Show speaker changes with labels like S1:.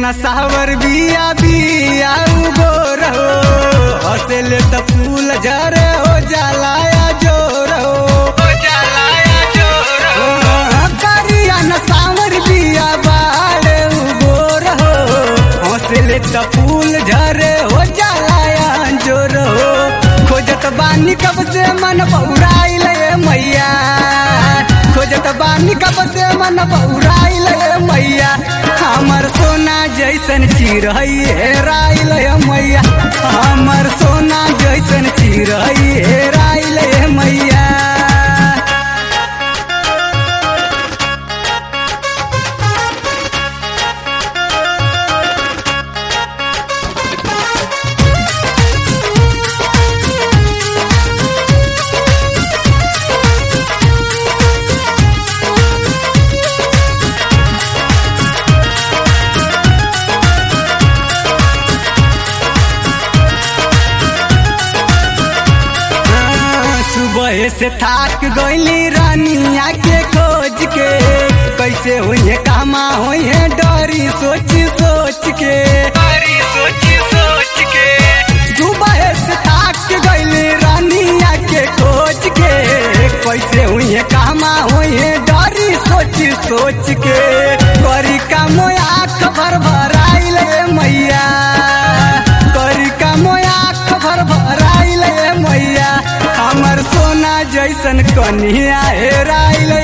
S1: नसावर बिया बिया उगोर हो हंसले त फूल झरे हो जलाया जोर हो करिया नसावर बिया बाड़े उगोर हो हंसले त फूल झरे हो जलाया जोर हो खोजत बानी कब से मन बौराइल मैया खोजत बानी कब से मन बौराइल मैया हमर सोना जैसन चिरई हेराइल मैया हमर सोना जैसन चिरई हेराइल मैया सुबह से थाक गईली रानिया के खोज के कैसे हुई कामा हुई डरी सोच सोच के सुबह से थाक गईली रानिया के खोज के कैसे हुई कामा हुई डरी सोच सोच के करी का मोया खबर भराइल मैया करी का मोया खबर भराइल मैया हमर सोना जैसन कन्हैया हेराइल